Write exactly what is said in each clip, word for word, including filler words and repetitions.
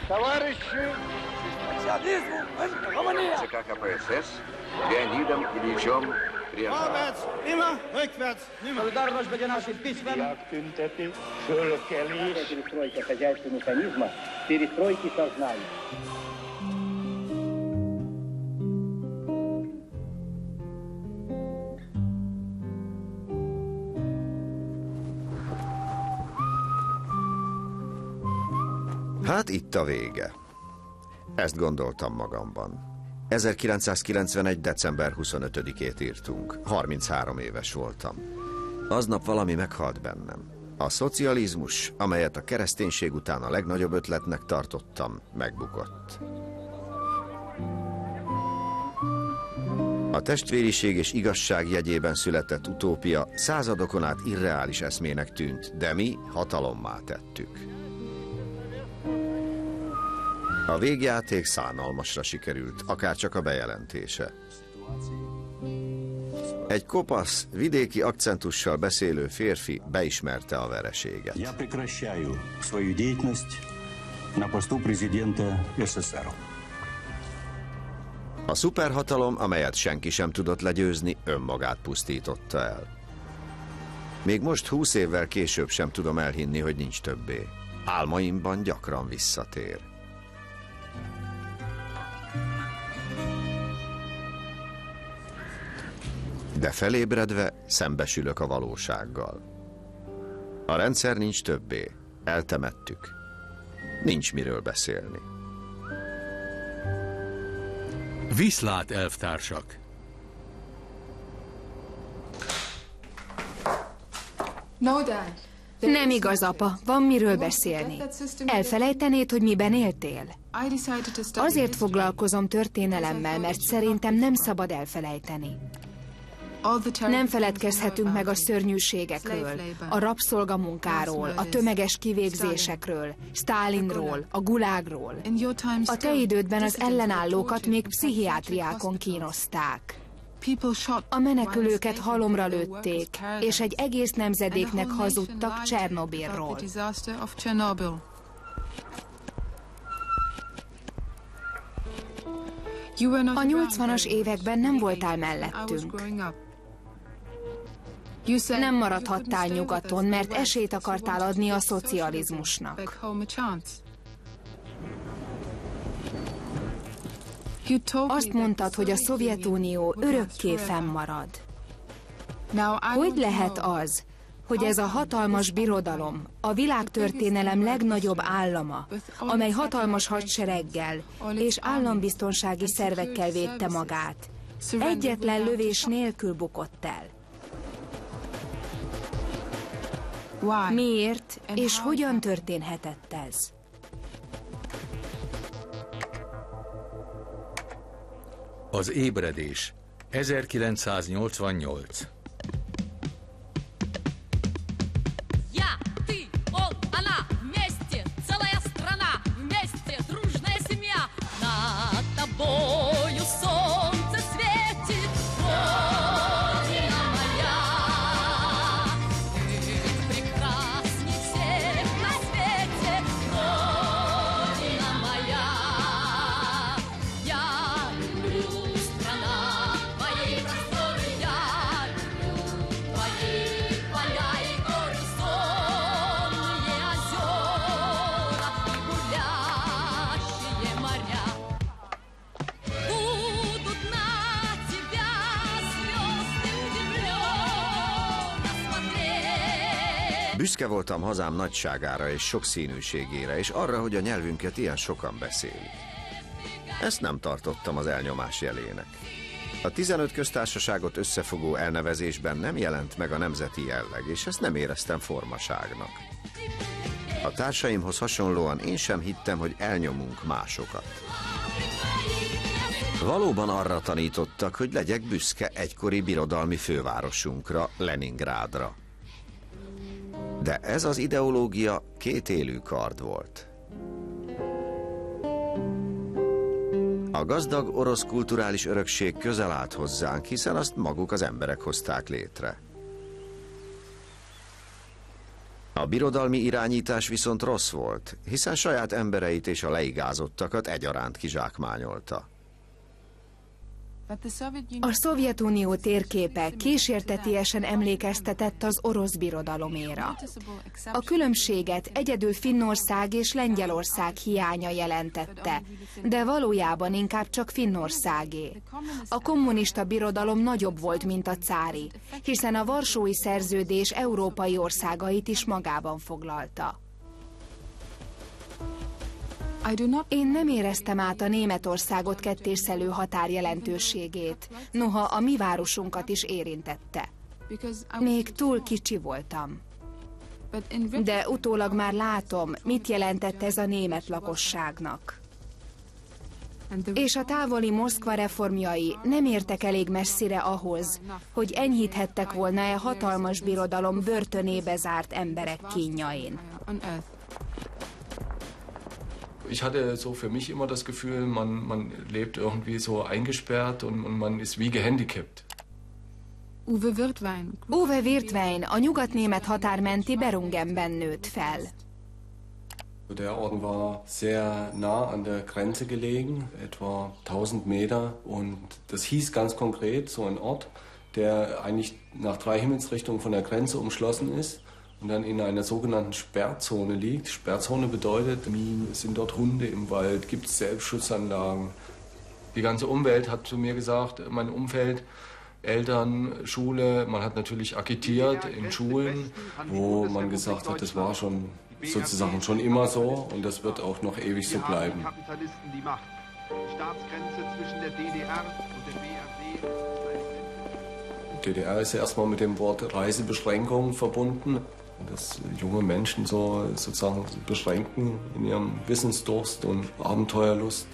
ЦК КПСС Леонидом Ильичем Брежневым. Перестройка хозяйственного механизма, перестройки сознания. Hát itt a vége. Ezt gondoltam magamban. ezerkilencszázkilencvenegy. december huszonötödikét írtunk. harminchárom éves voltam. Aznap valami meghalt bennem. A szocializmus, amelyet a kereszténység után a legnagyobb ötletnek tartottam, megbukott. A testvériség és igazság jegyében született utópia századokon át irreális eszmének tűnt, de mi hatalommá tettük. A végjáték szánalmasra sikerült, akárcsak a bejelentése. Egy kopasz, vidéki akcentussal beszélő férfi beismerte a vereséget. Я прекращаю свою деятельность на посту президента СССР. A szuperhatalom, amelyet senki sem tudott legyőzni, önmagát pusztította el. Még most húsz évvel később sem tudom elhinni, hogy nincs többé. Álmaimban gyakran visszatér. De felébredve szembesülök a valósággal. A rendszer nincs többé. Eltemettük. Nincs miről beszélni. Viszlát, elvtársak! Nem igaz, apa. Van miről beszélni. Elfelejtenéd, hogy miben éltél? Azért foglalkozom történelemmel, mert szerintem nem szabad elfelejteni. Nem feledkezhetünk meg a szörnyűségekről, a rabszolgamunkáról, a tömeges kivégzésekről, Sztálinról, a gulágról. A te idődben az ellenállókat még pszichiátriákon kínozták. A menekülőket halomra lőtték, és egy egész nemzedéknek hazudtak Csernobilról. A nyolcvanas években nem voltál mellettünk. Nem maradhattál nyugaton, mert esélyt akartál adni a szocializmusnak. Azt mondtad, hogy a Szovjetunió örökké fennmarad. Hogy lehet az, hogy ez a hatalmas birodalom, a világtörténelem legnagyobb állama, amely hatalmas hadsereggel és állambiztonsági szervekkel védte magát, egyetlen lövés nélkül bukott el? Miért és hogyan történhetett ez? Az ébredés. ezerkilencszáznyolcvannyolc. Büszke voltam hazám nagyságára és sokszínűségére, és arra, hogy a nyelvünket ilyen sokan beszélik. Ezt nem tartottam az elnyomás jelének. A tizenöt köztársaságot összefogó elnevezésben nem jelent meg a nemzeti jelleg, és ezt nem éreztem formaságnak. A társaimhoz hasonlóan én sem hittem, hogy elnyomunk másokat. Valóban arra tanítottak, hogy legyek büszke egykori birodalmi fővárosunkra, Leningrádra. De ez az ideológia két élő kard volt. A gazdag orosz kulturális örökség közel állt hozzánk, hiszen azt maguk az emberek hozták létre. A birodalmi irányítás viszont rossz volt, hiszen saját embereit és a leigázottakat egyaránt kizsákmányolta. A Szovjetunió térképe kísértetiesen emlékeztetett az orosz birodaloméra. A különbséget egyedül Finnország és Lengyelország hiánya jelentette, de valójában inkább csak Finnországé. A kommunista birodalom nagyobb volt, mint a cári, hiszen a Varsói Szerződés európai országait is magában foglalta. Én nem éreztem át a Németországot kettészelő határ jelentőségét, noha a mi városunkat is érintette. Még túl kicsi voltam. De utólag már látom, mit jelentett ez a német lakosságnak. És a távoli Moszkva reformjai nem értek elég messzire ahhoz, hogy enyhíthettek volna-e hatalmas birodalom börtönébe zárt emberek kínjain. Ich hatte so für mich immer das Gefühl, man, man lebt irgendwie so eingesperrt und, und man ist wie gehandicapt. Uwe Wirtwein. Uwe Wirtwein a nyugatnémet határ menti Berungenben nőtt fel. Der Ort war sehr nah an der Grenze gelegen, etwa tausend Meter, und das hieß ganz konkret so ein Ort, der eigentlich nach drei Himmelsrichtungen von der Grenze umschlossen ist und dann in einer sogenannten Sperrzone liegt. Sperrzone bedeutet, es sind dort Hunde im Wald, gibt es Selbstschutzanlagen. Die ganze Umwelt hat zu mir gesagt, mein Umfeld, Eltern, Schule, man hat natürlich agitiert in Schulen, wo man gesagt hat, das war schon sozusagen schon immer so und das wird auch noch ewig so bleiben. D D R ist ja erstmal mit dem Wort Reisebeschränkung verbunden, dass junge Menschen so sozusagen beschränken in ihrem Wissensdurst und Abenteuerlust.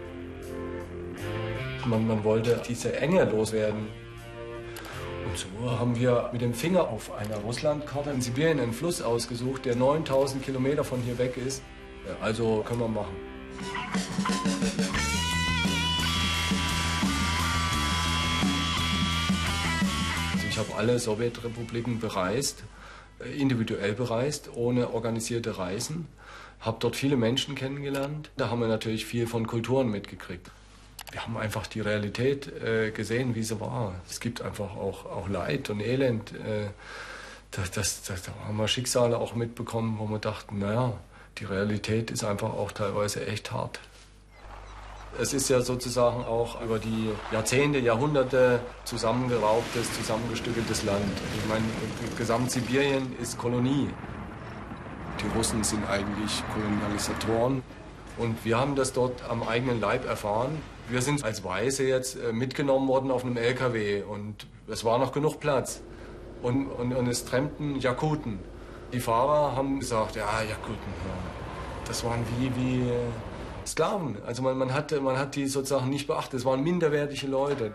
Man, man wollte diese Enge loswerden. Und so haben wir mit dem Finger auf einer Russlandkarte in Sibirien einen Fluss ausgesucht, der neuntausend Kilometer von hier weg ist. Also können wir machen. Also ich habe alle Sowjetrepubliken bereist, individuell bereist, ohne organisierte Reisen. Habe dort viele Menschen kennengelernt. Da haben wir natürlich viel von Kulturen mitgekriegt. Wir haben einfach die Realität äh, gesehen, wie sie war. Es gibt einfach auch, auch Leid und Elend. Äh, das, das, das, da haben wir Schicksale auch mitbekommen, wo wir dachten, naja, die Realität ist einfach auch teilweise echt hart. Es ist ja sozusagen auch über die Jahrzehnte, Jahrhunderte zusammengeraubtes, zusammengestückeltes Land. Ich meine, Gesamt-Sibirien ist Kolonie. Die Russen sind eigentlich Kolonialisatoren. Und wir haben das dort am eigenen Leib erfahren. Wir sind als Weiße jetzt mitgenommen worden auf einem L K W und es war noch genug Platz. Und, und, und es trennten Jakuten. Die Fahrer haben gesagt, ja, Jakuten, ja. Das waren wie, wie Sklaven. Also man, man, hat, man hat die sozusagen nicht beachtet. Es waren minderwertige Leute.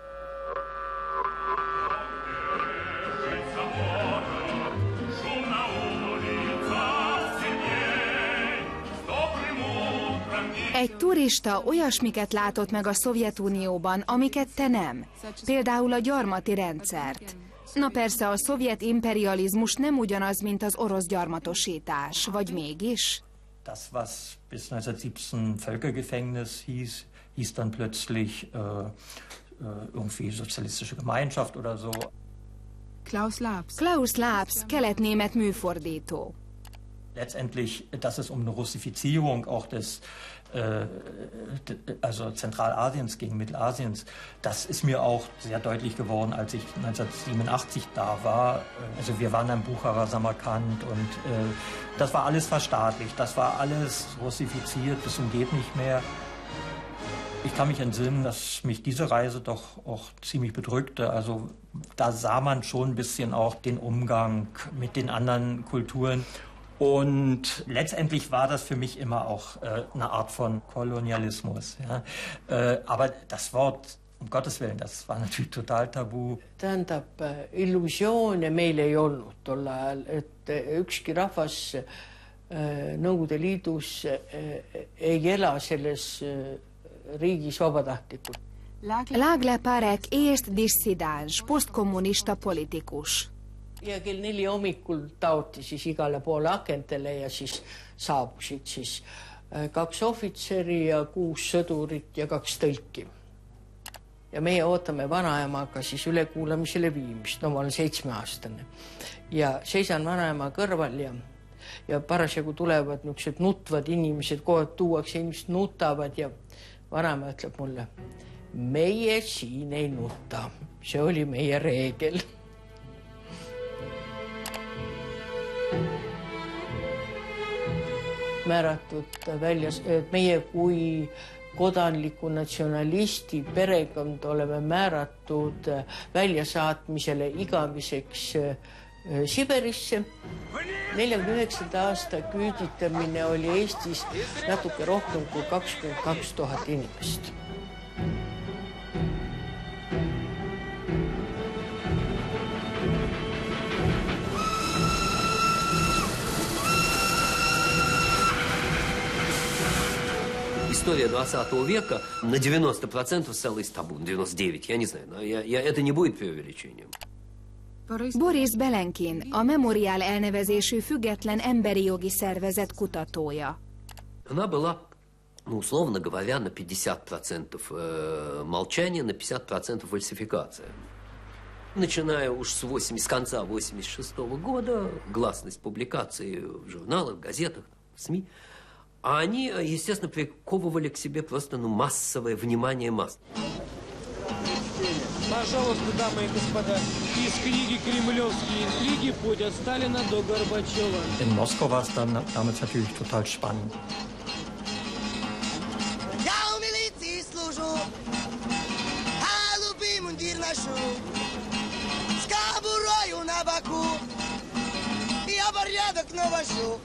Egy turista olyasmiket látott meg a Szovjetunióban, amiket te nem. Például a gyarmati rendszert. Na persze, a szovjet imperializmus nem ugyanaz, mint az orosz gyarmatosítás, vagy mégis? Das, was bis neunzehnhundertsiebzehn Völkergefängnis hieß, hieß dann plötzlich äh, äh, irgendwie sozialistische Gemeinschaft oder so. Klaus Labs. Klaus Labs, kelet-német műfordító. Letztendlich, dass es um eine Russifizierung auch des äh, also Zentralasiens gegen Mittelasiens, das ist mir auch sehr deutlich geworden, als ich neunzehnhundertsiebenundachtzig da war. Also wir waren am Bucharer Samarkand und äh, das war alles verstaatlicht, das war alles russifiziert bis zum geht nicht mehr. Ich kann mich entsinnen, dass mich diese Reise doch auch ziemlich bedrückte. Also da sah man schon ein bisschen auch den Umgang mit den anderen Kulturen. Und letztendlich war das für mich immer auch äh, eine Art von Kolonialismus. Ja? Äh, aber das Wort, um Gottes Willen, das war natürlich total tabu. Tähendab, illusioone meil ei olnud tol ajal, et ükski rahvas Nõukogude Liidus ei ela selles riigis vabatahtlikult. Lágle Parek észt disszidens, posztkommunista politikus. ja kell neli hommikul taoti siis igale poole akentele ja siis saabusid siis kaks ohvitseri ja kuus sõdurit ja kaks tõlki. Ja meie ootame vanaemaga siis ülekuulamisele viimist. No ma olen seitsmeaastane. Ja seisan vanaema kõrval ja, ja parasjagu tulevad niisugused nutvad inimesed, kohe tuuakse inimesed nutavad ja vanaema ütleb mulle, meie siin ei nuta. See oli meie reegel. Määratud väljas, et meie kui kodanliku natsionalisti perekond oleme määratud väljasaatmisele igamiseks Siberisse. neljakümne üheksanda aasta küüditamine oli Eestis natuke rohkem kui kakskümmend kaks tuhat inimest. История двадцатого века на девяносто процентов стала из табу, на девяносто девять, я не знаю, но я, я, это не будет преувеличением. Boris Belenkin, a Memorial elnevezésű független emberi jogi szervezet kutatója. Она была, ну, условно говоря, на пятьдесят процентов молчания, на пятьдесят процентов фальсификация. Начиная уж с, восемьдесят, с конца восемьдесят шестого года, гласность публикаций в журналах, в газетах, в СМИ, а они, естественно, приковывали к себе просто ну, массовое внимание масс. Пожалуйста, дамы и господа, из книги «Кремлевские интриги. Путь от Сталина до Горбачева». In Moskau war es dann damals natürlich total spannend. Я у милиции служу, голубый мундир ношу, с кобурою на боку, я порядок навожу.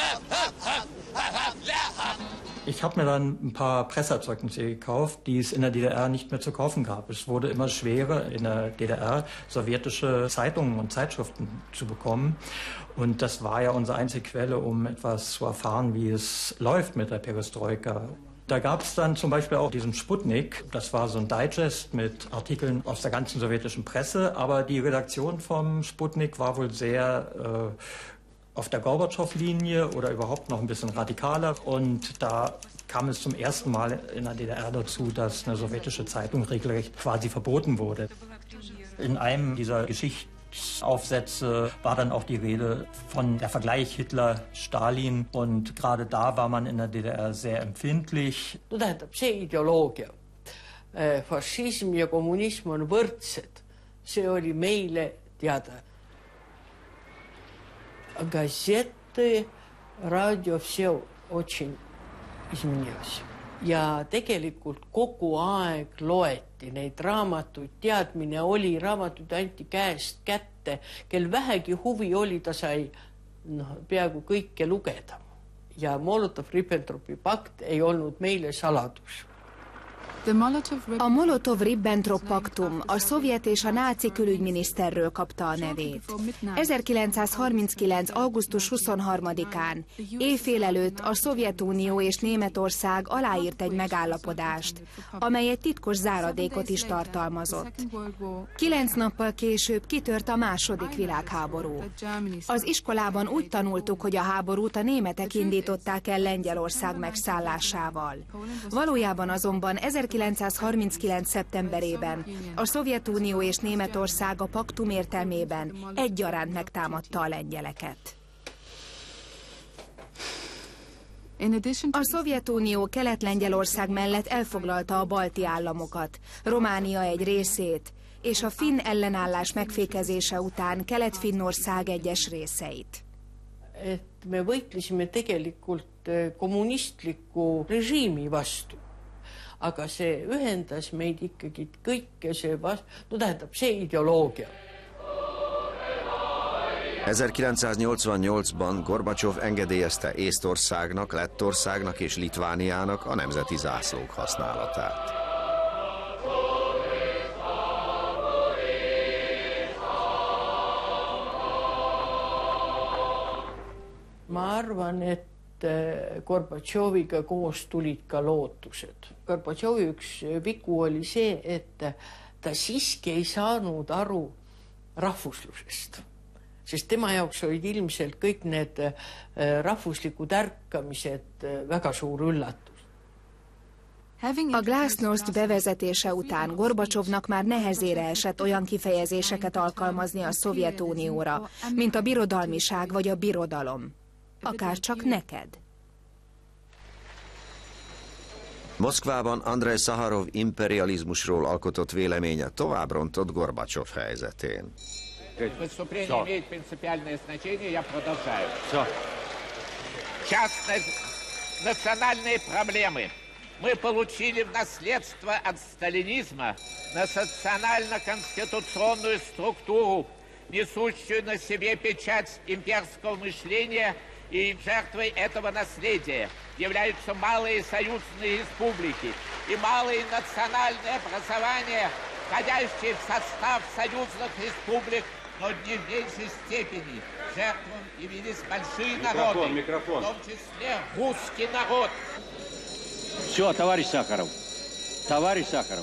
Ich habe mir dann ein paar Presseerzeugnisse gekauft, die es in der D D R nicht mehr zu kaufen gab. Es wurde immer schwerer, in der D D R sowjetische Zeitungen und Zeitschriften zu bekommen. Und das war ja unsere einzige Quelle, um etwas zu erfahren, wie es läuft mit der Perestroika. Da gab es dann zum Beispiel auch diesen Sputnik. Das war so ein Digest mit Artikeln aus der ganzen sowjetischen Presse. Aber die Redaktion vom Sputnik war wohl sehr äh, auf der Gorbatschow-Linie oder überhaupt noch ein bisschen radikaler. Und da kam es zum ersten Mal in der D D R dazu, dass eine sowjetische Zeitung regelrecht quasi verboten wurde. In einem dieser Geschichtsaufsätze war dann auch die Rede von der Vergleich Hitler-Stalin. Und gerade da war man in der D D R sehr empfindlich. No tähendab, see ideoloogia, fašism ja kommunism on võrdsed. See oli meile teada. Газеты, радио, все очень изменилось. Ja tegelikult kogu aeg loeti neid raamatuid, teadmine oli, raamatuid anti käest kätte, kel vähegi huvi oli, ta sai no, peaaegu kõike lugeda. Ja Molotov-Ribbentropi pakt ei olnud meile saladus. A Molotov-Ribbentrop paktum a szovjet és a náci külügyminiszterről kapta a nevét. ezerkilencszázharminckilenc. augusztus huszonharmadikán éjfél előtt a Szovjetunió és Németország aláírt egy megállapodást, amely egy titkos záradékot is tartalmazott. Kilenc nappal később kitört a második világháború. Az iskolában úgy tanultuk, hogy a háborút a németek indították el Lengyelország megszállásával. Valójában azonban ezerkilencszázharminckilenc. szeptemberében a Szovjetunió és Németország a paktum értelmében egyaránt megtámadta a lengyeleket. A Szovjetunió Kelet-Lengyelország mellett elfoglalta a balti államokat, Románia egy részét, és a finn ellenállás megfékezése után Kelet-Finnország egyes részeit. Et me võitlesime tegelikult kommunistliku režiimi vastu. Aga see ühendas meid ikkagi kõike see vast... No tähendab, see ideoloogia. ezerkilencszáznyolcvannyolcban Gorbacsov engedélyezte Észtországnak, Lettországnak és Litvániának a nemzeti zászlók használatát. Ma arvan, et Gorbatšoviga koos tulid ka lootused. Gorbatšovi üks vigu oli see, et ta siiski ei saanud aru rahvuslusest. sest tema jaoks olid ilmselt kõik need rahvuslikud ärkamised väga suur üllatus. A glasnost bevezetése után Gorbacsovnak már nehezére esett olyan kifejezéseket alkalmazni a Szovjetunióra, mint a birodalmiság vagy a birodalom. Akár csak neked. Moszkvában Andrej Szacharov imperializmusról alkotott véleménye tovább rontott Gorbacsov helyzetén. Выступление имеет принципиальное значение, я продолжаю. Частные национальные проблемы мы получили в наследство от сталинизма национально-конституционную структуру, несущую на себе печать имперского мышления, и жертвой этого наследия являются малые союзные республики и малые национальные образования, входящие в состав союзных республик, но не в меньшей степени жертвам явились большие народы, микрофон, микрофон. В том числе русский народ. Все, товарищ Сахаров, товарищ Сахаров.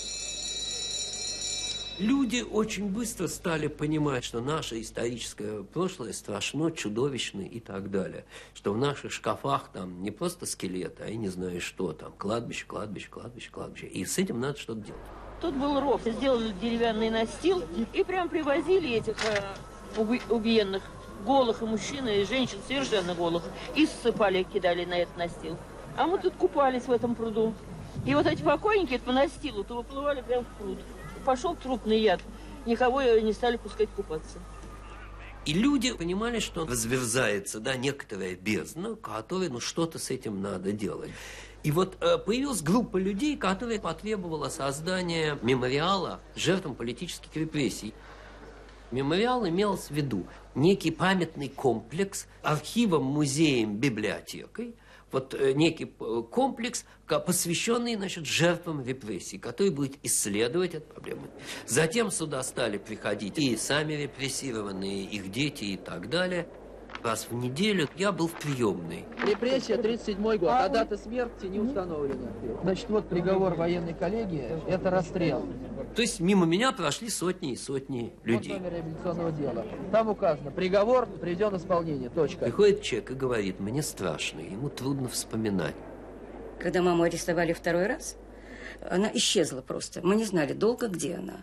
Люди очень быстро стали понимать, что наше историческое прошлое страшно, чудовищно и так далее. Что в наших шкафах там не просто скелеты, а я не знаю что там. Кладбище, кладбище, кладбище, кладбище. И с этим надо что-то делать. Тут был ров, сделали деревянный настил и прям привозили этих э, убиенных, голых и мужчин, и женщин совершенно голых, и ссыпали, кидали на этот настил. А мы тут купались в этом пруду. И вот эти покойники по настилу то выплывали прямо в пруд. Пошел трупный яд. Никого не стали пускать купаться. И люди понимали, что разверзается, да, некоторая бездна, которой, ну, что-то с этим надо делать. И вот э, появилась группа людей, которая потребовала создания мемориала жертвам политических репрессий. Мемориал имелся в виду некий памятный комплекс архивом, музеем, библиотекой. Вот э, некий комплекс, посвященный, значит, жертвам репрессий, который будет исследовать эту проблему. Затем сюда стали приходить и сами репрессированные, их дети и так далее. Раз в неделю я был в приемной. Репрессия, тридцать седьмой год, а дата смерти не установлена. Значит, вот приговор военной коллегии, это расстрел. То есть мимо меня прошли сотни и сотни людей. Вот номер реабилитационного дела. Там указано, приговор приведен в исполнение, точка. Приходит человек и говорит, мне страшно, ему трудно вспоминать. Когда маму арестовали второй раз, она исчезла просто. Мы не знали долго, где она.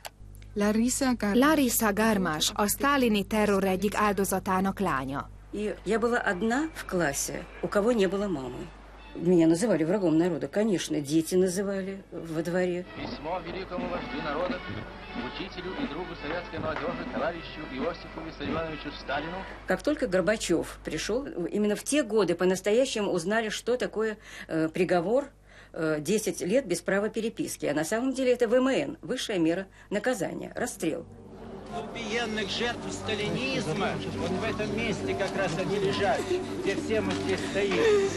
Larisa Garmash, a sztálini terror egyik áldozatának lánya. И я была одна в классе, у кого не было мамы. Меня называли врагом народа. Конечно, дети называли во дворе. Письмо великому вождю народа, учителю и другу советской молодежи, товарищу Иосифу Виссарионовичу Сталину. Как только Горбачев пришел, именно в те годы по-настоящему узнали, что такое э, приговор десять лет без права переписки. А на самом деле это вэ эм эн, высшая мера наказания, расстрел. Убиенных жертв сталинизма, вот в этом месте как раз они лежат, где все мы здесь стоим.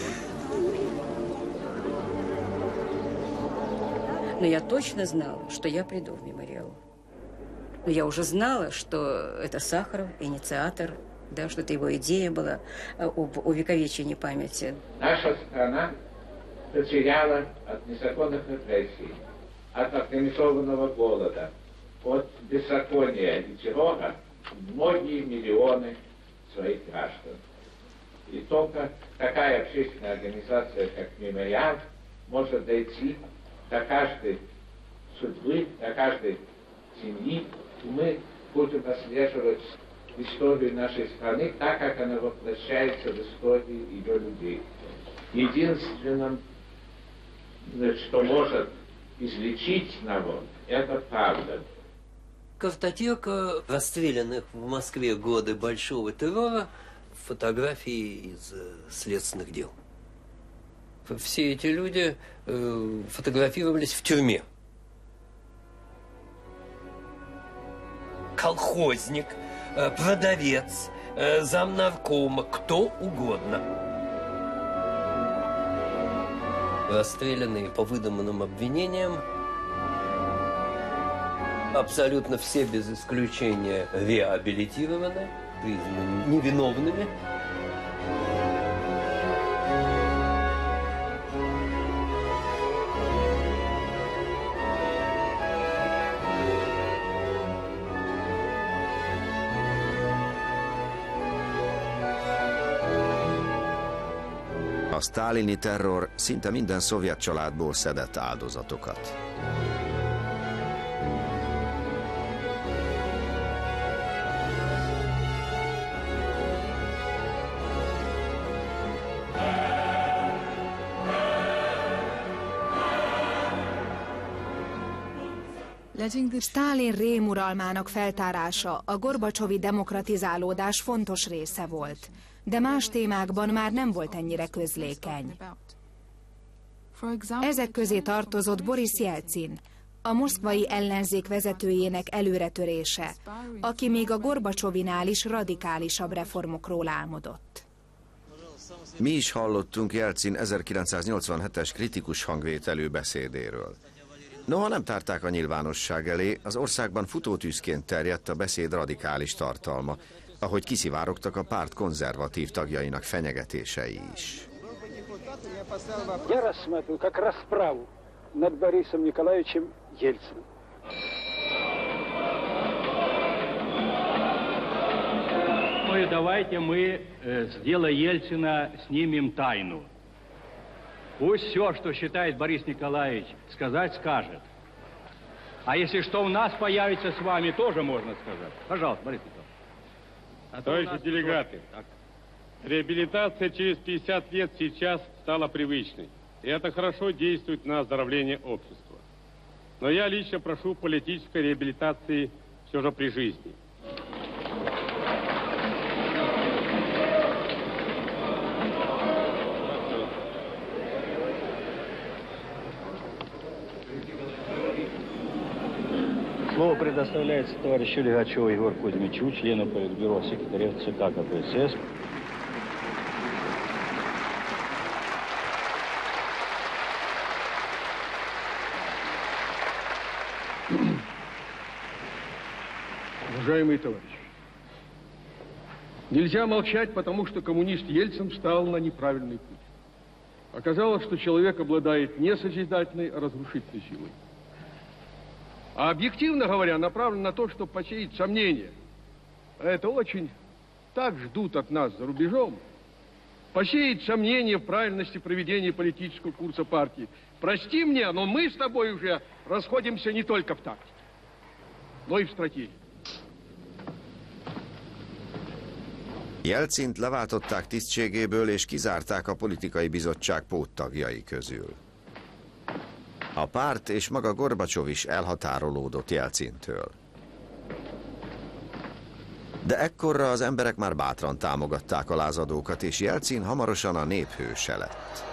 Но я точно знала, что я приду в мемориал. Но я уже знала, что это Сахаров, инициатор, да, что это его идея была об увековечении памяти. Наша страна потеряла от незаконных репрессий, от организованного голода, от беззакония и террора многие миллионы своих граждан. И только такая общественная организация, как «Мемориал», может дойти до каждой судьбы, до каждой семьи, и мы будем отслеживать историю нашей страны так, как она воплощается в истории ее людей. Единственным, что может излечить народ, это правда. Картотека расстрелянных в Москве годы большого террора, фотографии из следственных дел. Все эти люди э, фотографировались в тюрьме. Колхозник, э, продавец, э, замнаркома, кто угодно. Расстрелянные по выдуманным обвинениям, абсолютно все без исключения реабилитированы, признаны невиновными. sztálini terror szinte minden szovjet családból szedett áldozatokat. Sztálin rémuralmának feltárása a gorbacsovi demokratizálódás fontos része volt, de más témákban már nem volt ennyire közlékeny. Ezek közé tartozott Boris Jelcin, a moszkvai ellenzék vezetőjének előretörése, aki még a Gorbacsovinál is radikálisabb reformokról álmodott. Mi is hallottunk Jelcin ezerkilencszáznyolcvanhetes kritikus hangvételű beszédéről. Noha nem tárták a nyilvánosság elé, az országban futótűzként terjedt a beszéd radikális tartalma, ahogy kiszivárogtak a párt konzervatív tagjainak fenyegetései is. Я рассматриваю как расправу над Борисом Николаевичем Ельциным. Ну и давайте мы с дела Ельцина снимем тайну. Пусть все, что считает Борис Николаевич, сказать, скажет. А если что у нас появится с вами, тоже можно сказать. Пожалуйста, Борис Николаевич. А Товарищи делегаты, так. Реабилитация через пятьдесят лет сейчас стала привычной. И это хорошо действует на оздоровление общества. Но я лично прошу политической реабилитации все же при жизни. Слово предоставляется товарищу Легачеву Егору Кузьмичу, члену Политбюро, секретаря ЦК КПСС. Уважаемые товарищи, нельзя молчать, потому что коммунист Ельцин встал на неправильный путь. Оказалось, что человек обладает не созидательной, а разрушительной силой. А объективно говоря, направлен на то, чтобы посеять сомнения. А это очень так ждут от нас за рубежом. Посеять сомнения в правильности проведения политического курса партии. Прости мне, но мы с тобой уже расходимся не только в тактике, но и в стратегии. Jelcint leváltották tisztségéből és kizárták a politikai bizottság póttagjai közül. A párt és maga Gorbacsov is elhatárolódott Jelcintől. De ekkorra az emberek már bátran támogatták a lázadókat, és Jelcin hamarosan a nép hőse lett.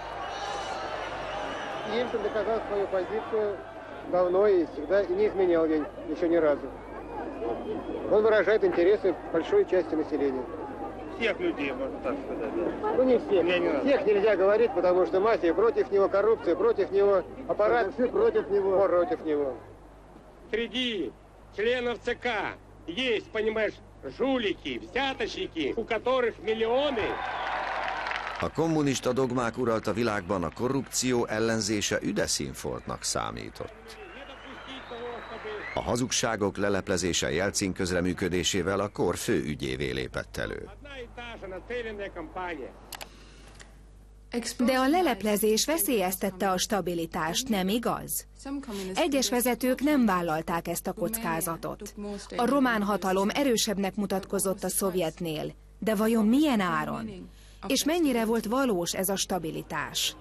Ельцин доказал свою позицию давно и всегда и не изменял ее еще ни разу. Он выражает интересы большой части населения. Всех людей, можно так сказать. Ну не всех. Не всех нельзя говорить, потому что мафия против него, коррупция против него, аппарат все против него. Против него. Среди членов ЦК есть, понимаешь, жулики, взяточники, у которых миллионы. A kommunista dogmák uralta világban, a korrupció ellenzése üde színfoltnak számított. A hazugságok leleplezése Jelcin közreműködésével a kor fő ügyévé lépett elő. De a leleplezés veszélyeztette a stabilitást, nem igaz? Egyes vezetők nem vállalták ezt a kockázatot. A román hatalom erősebbnek mutatkozott a szovjetnél, de vajon milyen áron? És mennyire volt valós ez a stabilitás?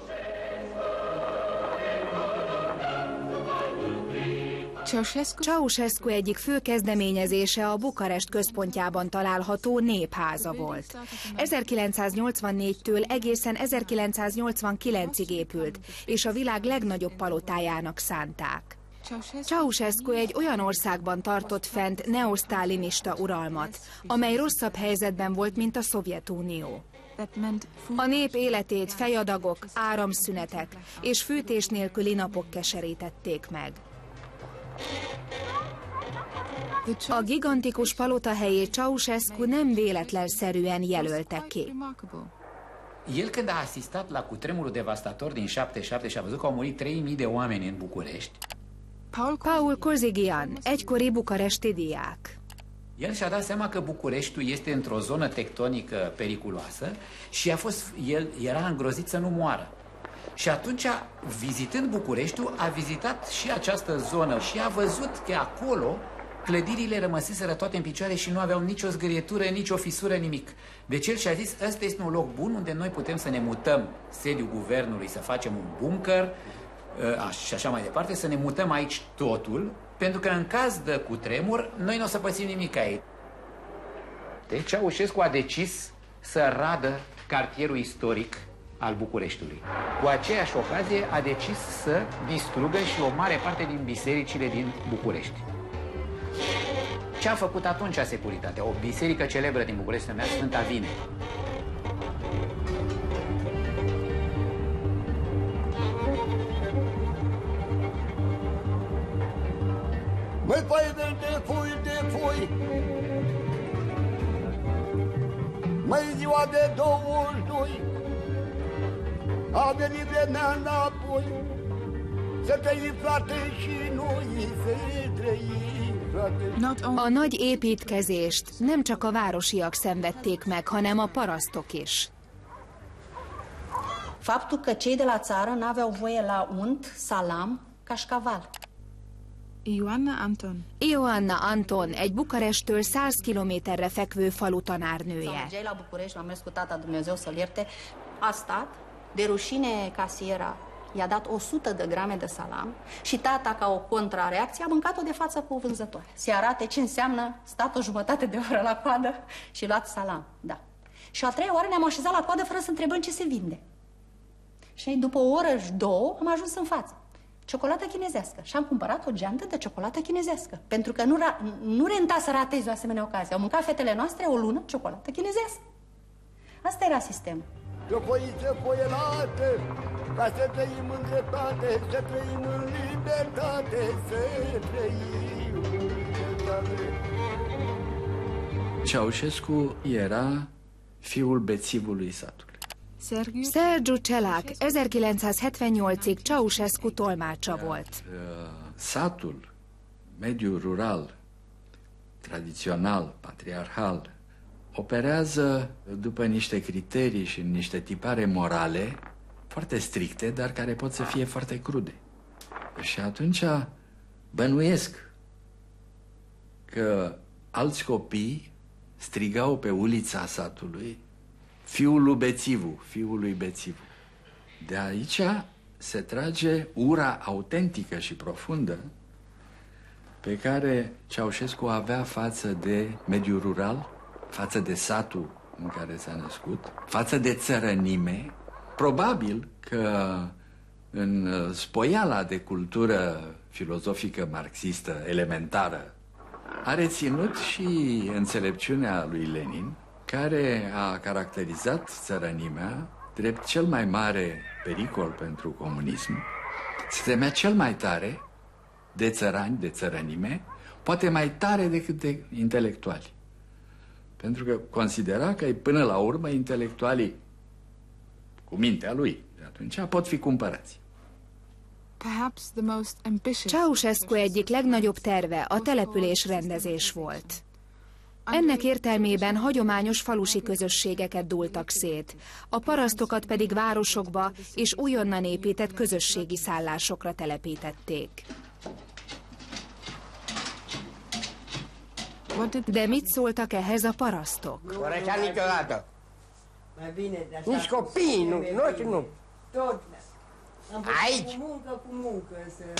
Ceausescu egyik fő kezdeményezése a Bukarest központjában található népháza volt. ezerkilencszáznyolcvannégytől egészen ezerkilencszáznyolcvankilencig épült, és a világ legnagyobb palotájának szánták. Ceausescu egy olyan országban tartott fent neosztálinista uralmat, amely rosszabb helyzetben volt, mint a Szovjetunió. A nép életét fejadagok, áramszünetek és fűtés nélküli napok keserítették meg. A gigantikus palota helyét Ceausescu nem véletlenszerűen jelölte ki. El când a asistat la cutremurul devastator din șaptezeci și șapte și a văzut că au murit trei mii de oameni în București. Paul Kosygin, egykori bukaresti diák. El și-a dat seama că Bucureștiul este într-o zonă tectonică periculoasă și a fost, el era îngrozit să nu moară. Și atunci, vizitând Bucureștiul, a vizitat și această zonă și a văzut că acolo clădirile rămăseseră toate în picioare și nu aveau nicio zgârietură, nicio fisură, nimic. Deci el și-a zis, ăsta este un loc bun unde noi putem să ne mutăm sediul guvernului, să facem un bunker și așa mai departe, să ne mutăm aici totul, pentru că în caz de cutremur, noi nu o să pățim nimic aici. Deci Ceaușescu a decis să radă cartierul istoric al Bucureștiului. Cu aceeași ocazie a decis să distrugă și o mare parte din bisericile din București. Ce a făcut atunci securitatea? O biserică celebră din București se numea Sfânta Vine. Măi, păi, de fui, de fui. Măi, ziua de douăzeci și doi a venit vremea înapoi. Să trăi, frate, și noi să trăi, frate. A nagy építkezést nem csak a városiak szenvedték meg, hanem a parasztok is. Faptul că cei de la țară n-aveau voie la unt, salam, cașcaval. Ioanna Anton. Ioanna Anton, egy Bukaresttől száz kilométerre fekvő falu tanárnője. Mergeai la București, m-am mers cu tata, Dumnezeu să-l ierte. A stat, de rușine casiera i-a dat o sută de grame de salam și tata, ca o contrareacție, a mâncat-o de față cu o vânzătoare. Se arate ce înseamnă stat o jumătate de oră la coadă și luat salam, da. Și a treia oară ne-am așezat la coadă fără să întrebăm ce se vinde. Și după o oră și două am ajuns în față. Ciocolată chinezească. Și am cumpărat o geantă de ciocolată chinezească. Pentru că nu, nu renta să ratezi o asemenea ocazie. Au mâncat fetele noastre o lună ciocolată chinezească. Asta era sistemul. Opoiță foielată, ca să trăim în dreptate, să trăim în libertate, să trăim în libertate. Ceaușescu era fiul bețivului satului. Sergiu Cselák ezerkilencszázhetvennyolcig Ceaușescu tolmácsa volt. Satul, mediul rural, tradițional, patriarhal, operează după niște criterii și niște tipare morale foarte stricte, dar care pot să fie foarte crude. Și atunci bănuiesc că alți copii strigau pe ulița satului fiul lui Bețivu, fiul lui Bețivu. De aici se trage ura autentică și profundă pe care Ceaușescu avea față de mediul rural, față de satul în care s-a născut, față de țărănime. Probabil că în spoiala de cultură filozofică marxistă elementară a reținut și înțelepciunea lui Lenin, care a caracterizat țărănimea drept cel mai mare pericol pentru comunism. Se temea cel mai tare de țărani, de țărănime, poate mai tare decât de intelectuali. Pentru că considera că până la urmă intelectualii cu mintea lui de atunci pot fi cumpărați. Ceaușescu egyik legnagyobb terve a településrendezés volt. Ennek értelmében hagyományos falusi közösségeket dúltak szét, a parasztokat pedig városokba és újonnan épített közösségi szállásokra telepítették. De mit szóltak ehhez a parasztok? Așa niciodată. Nici copiii, nu, noi nu. Aici. Muncă cu muncă.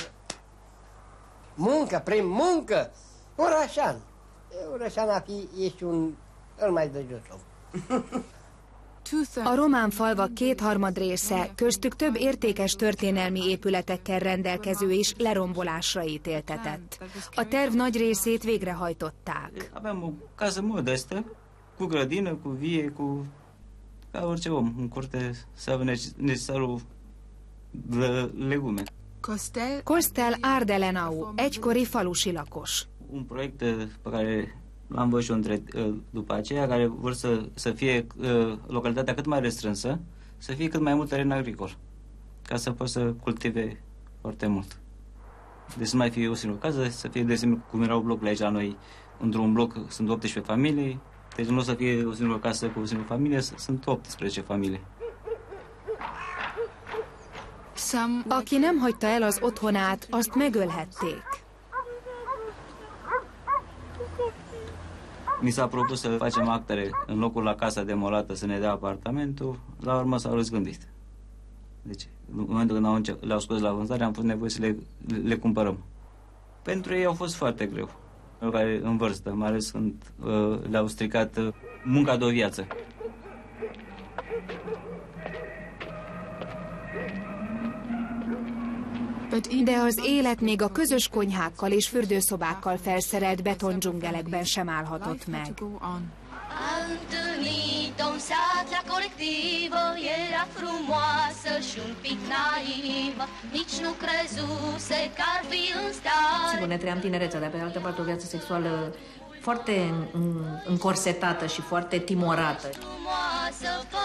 Muncă, prin muncă. Orășan. Orășan a fi, ești un cel mai de jos om. A román falvak kétharmad része, köztük több értékes történelmi épületekkel rendelkező is lerombolásra ítéltetett. A terv nagy részét végrehajtották. Aveam o casă modestă, cu grădină, cu vie, cu... ca orice om, în curte să avea necesarul de legume. Kostel Ardelenau, egykori falusi lakos. Un proiect pe care l-am văzut și între, după aceea, care vor să, să fie localitatea cât mai restrânsă, să fie cât mai mult teren agricol, ca să poată să cultive foarte mult. Deci să mai fie o singură casă, să fie, de exemplu, cum erau blocurile aici la noi, într-un bloc sunt optsprezece familii, deci nu o să fie o singură casă cu o singură familie, sunt optsprezece familii. Aki nem hagyta el az otthonát, azt megölhették. Mi s-a propus să facem actele în locul la casa demolată să ne dea apartamentul, la urmă s-au răzgândit. Deci, în momentul când au înce- le-au scos la vânzare, am fost nevoie să le, le cumpărăm. Pentru ei au fost foarte greu, care în vârstă, mai ales când uh, le-au stricat uh, munca de o viață. De az élet még a közös konyhákkal és fürdőszobákkal felszerelt betondzsungelekben sem állhatott meg. A întâlnit-o în seatra colectivă, era frumoasă și un pic naivă, nici nu crezuse că ar fi în stare. Sigur, ne trăiam tinerețea, dar pe de altă parte o viață sexuală foarte încorsetată și foarte timorată. Frumoasă fă.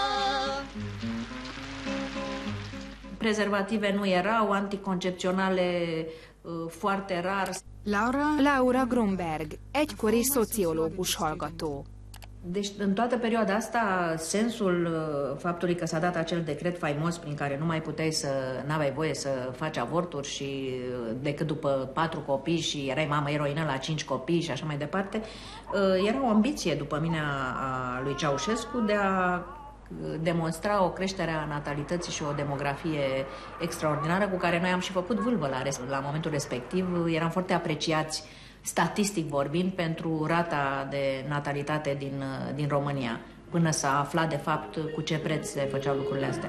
Prezervative nu erau, anticoncepționale uh, foarte rar. Laura, Laura Grunberg, egykori szociológus hallgató. Deci, în toată perioada asta, sensul uh, faptului că s-a dat acel decret faimos prin care nu mai puteai să, n-aveai voie să faci avorturi și uh, decât după patru copii și erai mamă eroină la cinci copii și așa mai departe, uh, era o ambiție, după mine, a, a lui Ceaușescu de a demonstra o creștere a natalității și o demografie extraordinară cu care noi am și făcut vâlvă la, la momentul respectiv. Eram foarte apreciați, statistic vorbind, pentru rata de natalitate din, din România, până s-a aflat de fapt cu ce preț se făceau lucrurile astea.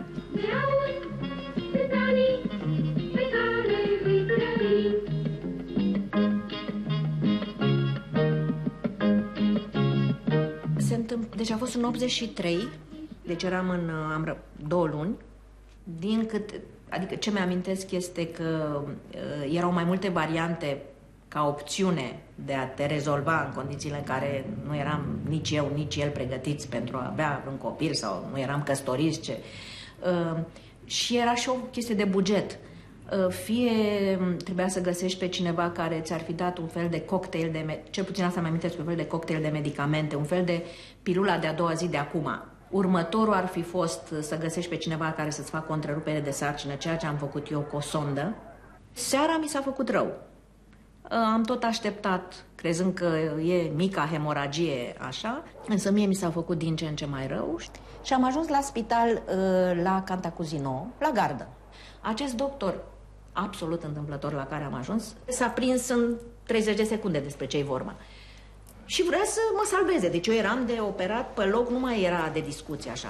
Se întâmpl... Deci a fost în optzeci și trei. Deci eram în am, două luni, din cât, adică ce mi-amintesc este că uh, erau mai multe variante ca opțiune de a te rezolva în condițiile în care nu eram nici eu, nici el pregătiți pentru a avea un copil sau nu eram căsătoriți. Ce. Uh, și era și o chestie de buget. Uh, fie trebuia să găsești pe cineva care ți-ar fi dat un fel de cocktail, de, cel puțin asta mi-amintesc, un fel de cocktail de medicamente, un fel de pilula de a doua zi de acum. Următorul ar fi fost să găsești pe cineva care să-ți facă o întrerupere de sarcină, ceea ce am făcut eu cu o sondă. Seara mi s-a făcut rău. Am tot așteptat, crezând că e mica hemoragie, așa, însă mie mi s-a făcut din ce în ce mai rău. Și am ajuns la spital, la Cantacuzino, la gardă. Acest doctor, absolut întâmplător la care am ajuns, s-a prins în treizeci de secunde despre ce-i vorba. Și vrea să mă salveze. Deci eu eram de operat pe loc, nu mai era de discuție așa.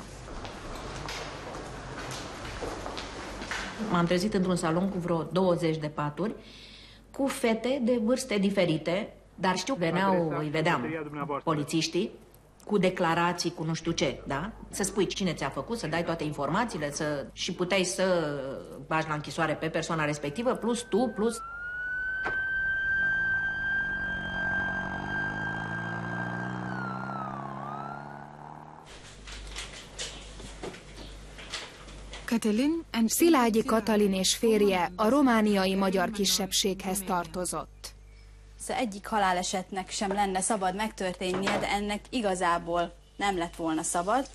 M-am trezit într-un salon cu vreo douăzeci de paturi, cu fete de vârste diferite, dar știu, veneau, îi vedeam, polițiștii, cu declarații, cu nu știu ce, da? Să spui cine ți-a făcut, să dai toate informațiile, să... și puteai să bagi la închisoare pe persoana respectivă, plus tu, plus... Szilágyi Katalin és férje a romániai magyar kisebbséghez tartozott. Egyik halálesetnek sem lenne szabad megtörténnie, de ennek igazából nem lett volna szabad.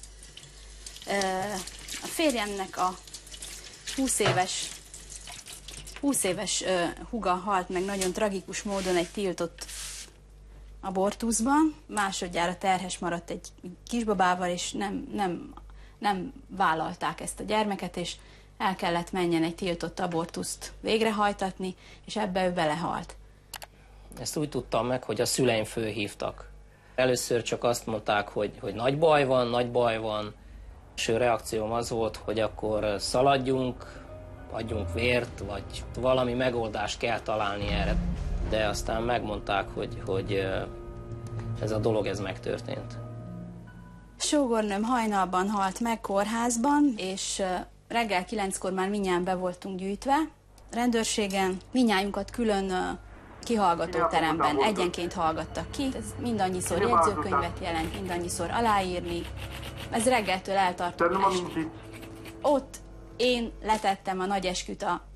A férjemnek a húsz éves, húsz éves húga halt meg nagyon tragikus módon egy tiltott abortuszban. Másodjára terhes maradt egy kisbabával, és nem, nem, nem vállalták ezt a gyermeket, és el kellett menjen egy tiltott abortuszt végrehajtatni, és ebbe ő belehalt. Ezt úgy tudtam meg, hogy a szüleim fölhívtak. Először csak azt mondták, hogy, hogy nagy baj van, nagy baj van. Első reakcióm az volt, hogy akkor szaladjunk, adjunk vért, vagy valami megoldást kell találni erre. De aztán megmondták, hogy, hogy ez a dolog ez megtörtént. Sógornőm hajnalban halt meg kórházban, és reggel kilenckor már mindjárt be voltunk gyűjtve. Rendőrségen mindnyájunkat külön kihallgatóteremben egyenként hallgattak ki. Ez mindannyiszor jegyzőkönyvet jelent, mindannyiszor aláírni. Ez reggeltől eltartott estig. Ott én letettem a nagy esküt a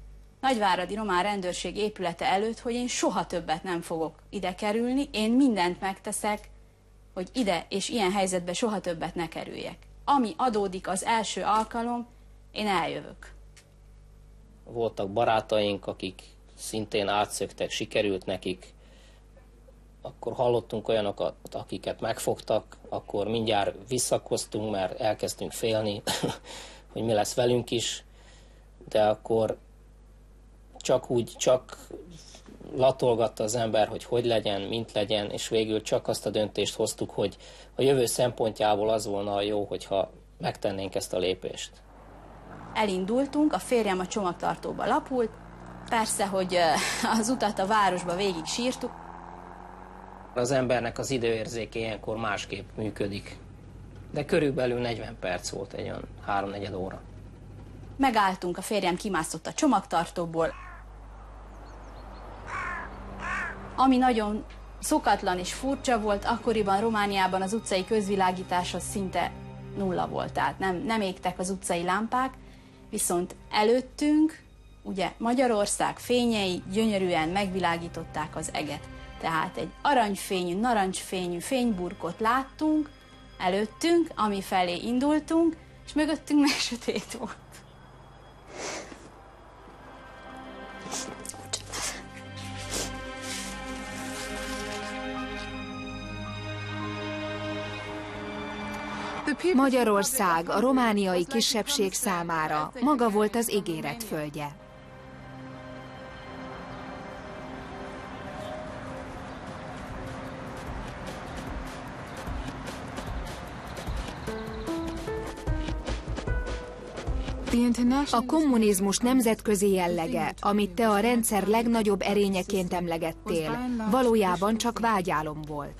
nagyváradi román rendőrség épülete előtt, hogy én soha többet nem fogok ide kerülni, én mindent megteszek, hogy ide és ilyen helyzetbe soha többet ne kerüljek. Ami adódik az első alkalom, én eljövök. Voltak barátaink, akik szintén átszöktek, sikerült nekik, akkor hallottunk olyanokat, akiket megfogtak, akkor mindjárt visszakoztunk, mert elkezdtünk félni, hogy mi lesz velünk is, de akkor csak úgy, csak latolgatta az ember, hogy hogy legyen, mint legyen, és végül csak azt a döntést hoztuk, hogy a jövő szempontjából az volna a jó, hogyha megtennénk ezt a lépést. Elindultunk, a férjem a csomagtartóba lapult, persze, hogy az utat a városba végig sírtuk. Az embernek az időérzéke ilyenkor másképp működik, de körülbelül negyven perc volt, egy olyan háromnegyed óra. Megálltunk, a férjem kimászott a csomagtartóból. Ami nagyon szokatlan és furcsa volt, akkoriban Romániában az utcai közvilágítás az szinte nulla volt, tehát nem, nem égtek az utcai lámpák, viszont előttünk, ugye Magyarország fényei gyönyörűen megvilágították az eget. Tehát egy aranyfényű, narancsfényű fényburkot láttunk előttünk, ami felé indultunk, és mögöttünk meg sötét volt. Magyarország a romániai kisebbség számára maga volt az ígéret földje. A kommunizmus nemzetközi jellege, amit te a rendszer legnagyobb erényeként emlegettél, valójában csak vágyálom volt.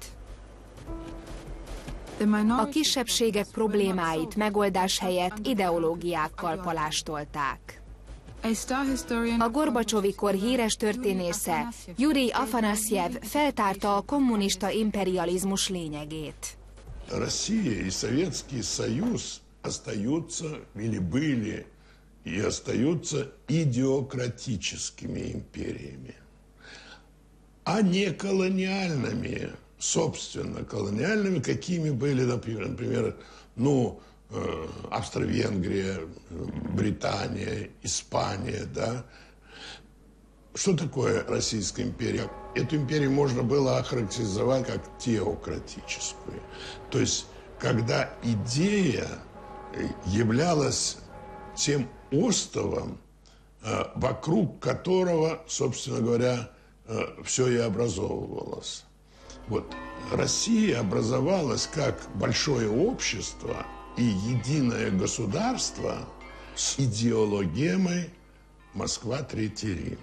A kisebbségek problémáit megoldás helyett ideológiákkal palástolták. A Gorbacsovi kor híres történésze, Jurij Afanasjev feltárta a kommunista imperializmus lényegét. Россия и Советский Союз остаются или были и остаются идеократическими империями, а не колониальными, собственно, колониальными, какими были, например, ну, Австро-Венгрия, Британия, Испания, да. Что такое Российская империя? Эту империю можно было охарактеризовать как теократическую. То есть, когда идея являлась тем остовом, вокруг которого, собственно говоря, все и образовывалось. Вот. Россия образовалась как большое общество и единое государство с идеологемой Москва, Третий Рим.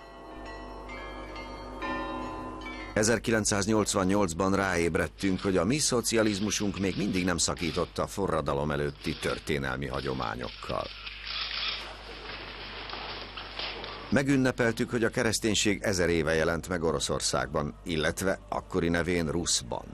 ezerkilencszáznyolcvannyolcban ráébredtünk, hogy a mi szocializmusunk még mindig nem szakította a forradalom előtti történelmi hagyományokkal. Megünnepeltük, hogy a kereszténység ezer éve jelent meg Oroszországban, illetve akkori nevén Ruszban.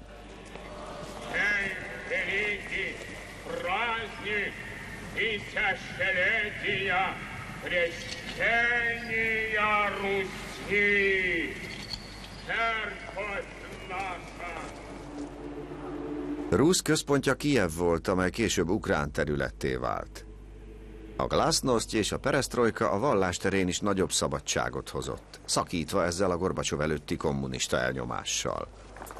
Rusz központja Kijev volt, amely később ukrán területté vált. A glasznoszt és a peresztrojka a vallás terén is nagyobb szabadságot hozott, szakítva ezzel a Gorbacsov előtti kommunista elnyomással.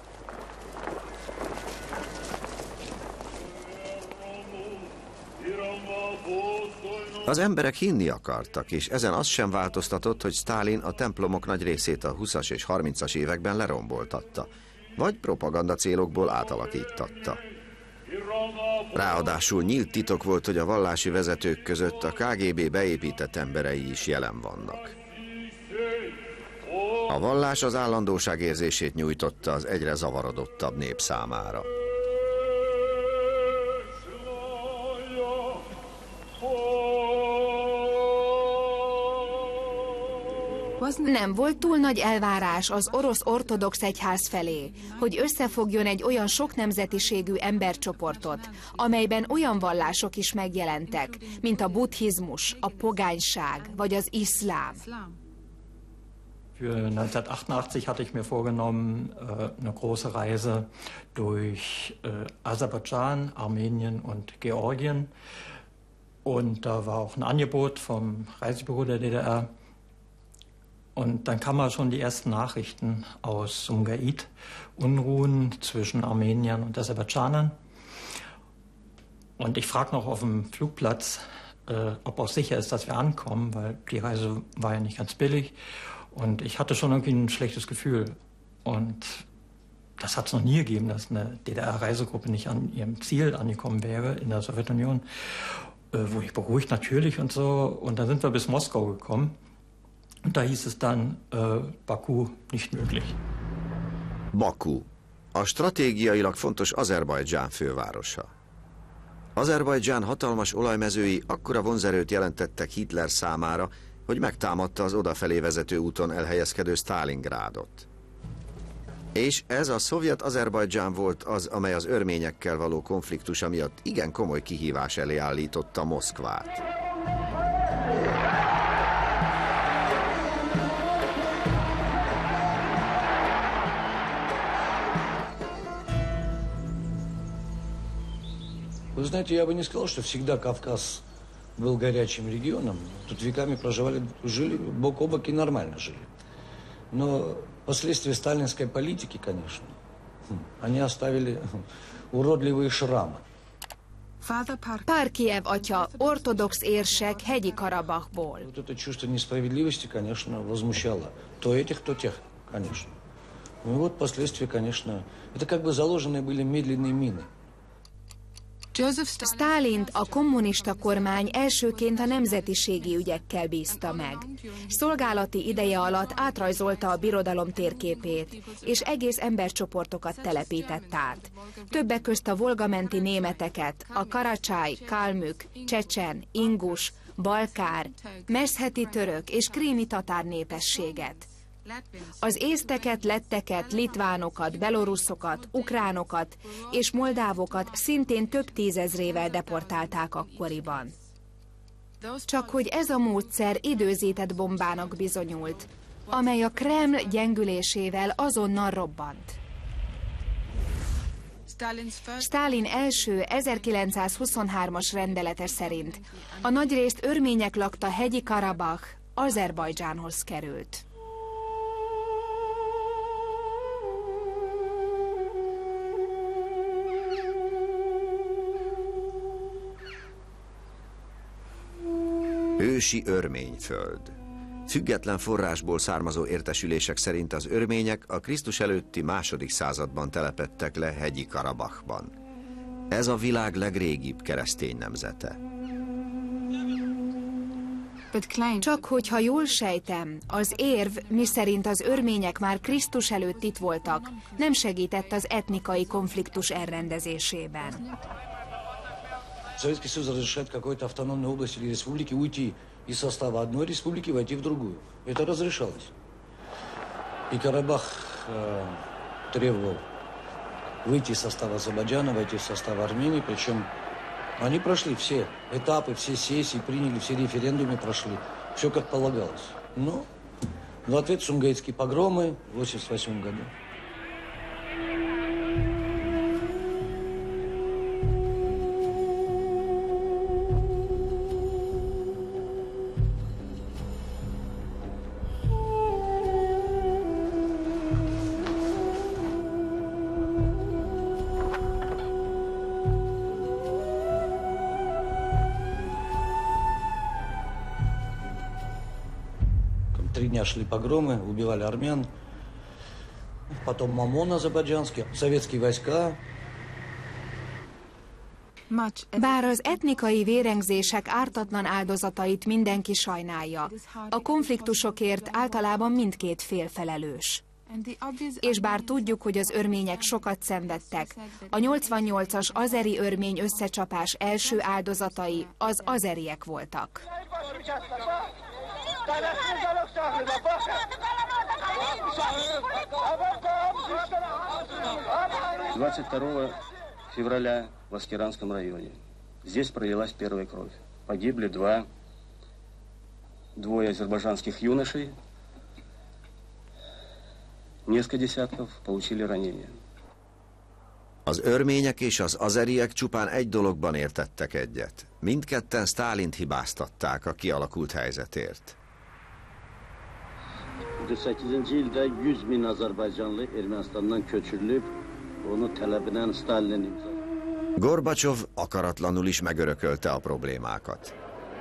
Az emberek hinni akartak, és ezen az sem változtatott, hogy Sztálin a templomok nagy részét a huszas és harmincas években leromboltatta, vagy propaganda célokból átalakítatta. Ráadásul nyílt titok volt, hogy a vallási vezetők között a ká gé bé beépített emberei is jelen vannak. A vallás az állandóság érzését nyújtotta az egyre zavarodottabb nép számára. Nem volt túl nagy elvárás az orosz ortodox egyház felé, hogy összefogjon egy olyan sok nemzetiségű embercsoportot, amelyben olyan vallások is megjelentek, mint a buddhizmus, a pogányság vagy az iszlám. Für neunzehnhundertachtundachtzig hatte ich mir vorgenommen, eine große Reise durch Aserbaidschan, Armenien und Georgien. Und da war auch ein Angebot vom Reisebüro der D D R. Und dann kamen mal schon die ersten Nachrichten aus Sumgait, Unruhen zwischen Armeniern und Aserbaidschanern. Und ich frage noch auf dem Flugplatz, äh, ob auch sicher ist, dass wir ankommen, weil die Reise war ja nicht ganz billig. Und ich hatte schon irgendwie ein schlechtes Gefühl. Und das hat es noch nie gegeben, dass eine D D R-Reisegruppe nicht an ihrem Ziel angekommen wäre in der Sowjetunion. Äh, wurde ich beruhigt natürlich und so. Und dann sind wir bis Moskau gekommen. Und da hieß es dann, äh, Baku nicht möglich. Baku, a stratégiailag fontos Azerbajdzsán fővárosa. Azerbajdzsán hatalmas olajmezői akkora vonzerőt jelentettek Hitler számára, hogy megtámadta az odafelé vezető úton elhelyezkedő Sztálingrádot. És ez a szovjet Azerbajdzsán volt az, amely az örményekkel való konfliktusa miatt igen komoly kihívás elé állította Moszkvát. Вы знаете, я бы не сказал, что всегда Кавказ был горячим регионом. Тут веками проживали, жили бок о бок и нормально жили. Но последствия сталинской политики, конечно, они оставили уродливые шрамы. Párkijev atya, ortodox érsek hegyi Karabachból. Вот это чувство несправедливости, конечно, возмущало. То этих, то тех, конечно. Ну и вот последствия, конечно, это как бы заложенные были медленные мины. Sztálint a kommunista kormány elsőként a nemzetiségi ügyekkel bízta meg. Szolgálati ideje alatt átrajzolta a birodalom térképét, és egész embercsoportokat telepített át. Többek közt a volgamenti németeket, a karacsáj, kálmük, csecsen, ingus, balkár, meszheti török és krími tatár népességet. Az észteket, letteket, litvánokat, beloruszokat, ukránokat és moldávokat szintén több tízezrével deportálták akkoriban. Csak hogy ez a módszer időzített bombának bizonyult, amely a Kreml gyengülésével azonnal robbant. Sztálin első ezerkilencszázhuszonhármas rendelete szerint a nagyrészt örmények lakta hegyi Karabach Azerbajdzsánhoz került. Ősi örményföld. Független forrásból származó értesülések szerint az örmények a Krisztus előtti második században telepedtek le hegyi Karabachban. Ez a világ legrégibb keresztény nemzete. Csak hogyha jól sejtem, az érv, miszerint az örmények már Krisztus előtt itt voltak, nem segített az etnikai konfliktus elrendezésében. Советский Союз разрешает какой-то автономной области или республике уйти из состава одной республики и войти в другую. Это разрешалось. И Карабах э, требовал выйти из состава Азербайджана, войти в состав Армении, причем они прошли все этапы, все сессии, приняли, все референдумы прошли, все как полагалось. Но в ответ сумгаитские погромы в восемьдесят восьмом году. Три дня шли погромы, убивали армян. Потом Мамон азербайджанский, советские войска. Bár az etnikai vérengzések ártatlan áldozatait mindenki sajnálja, a konfliktusokért általában mindkét fél felelős. És bár tudjuk, hogy az örmények sokat szenvedtek, a nyolcvannyolcas azeri örmény összecsapás első áldozatai az azeriek voltak. двадцать второго февраля в Аскеранском районе. Здесь пролилась первая кровь. Погибли два, двое азербайджанских юношей. Nесколько десятков получили ранения. Az örmények és az azeriek csupán egy dologban értettek egyet. Mindketten Sztálint hibáztatták a kialakult helyzetért. kırk sekizinci yılda yüz bin Azerbaycanlı Ermenistan'dan köçürülüp onu talebinden Stalin'in imza. Gorbacsov akaratlanul is megörökölte a problémákat.